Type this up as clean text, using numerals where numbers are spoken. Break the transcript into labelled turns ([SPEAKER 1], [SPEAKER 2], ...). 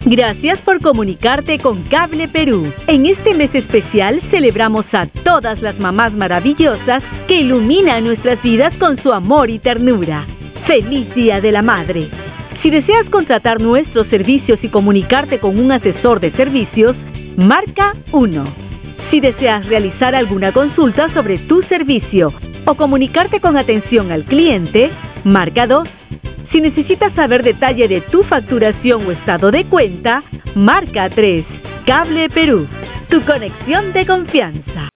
[SPEAKER 1] Gracias por comunicarte con Cable Perú. En este mes especial celebramos a todas las mamás maravillosas que iluminan nuestras vidas con su amor y ternura. ¡Feliz Día de la Madre! Si deseas contratar nuestros servicios y comunicarte con un asesor de servicios, marca 1. Si deseas realizar alguna consulta sobre tu servicio o comunicarte con atención al cliente, marca 2. Si necesitas saber detalle de tu facturación o estado de cuenta, marca 3. Cable Perú, tu conexión de confianza.